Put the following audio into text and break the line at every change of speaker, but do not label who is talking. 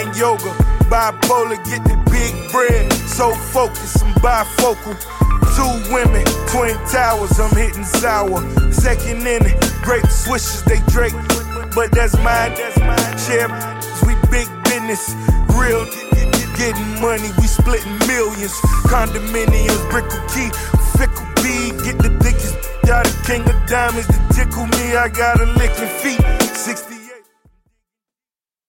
yoga. Bipolar, get the big bread. So focused, I'm bifocal. 2 women, twin towers, I'm hitting sour. Second inning, grape swishes, they Drake. But that's mine. Share, we big business. Real, getting money, we splitting millions. Condominiums, Brickle Key, Fickle B. Get the thickest, got a king of diamonds to tickle me. I got a licking feet. 60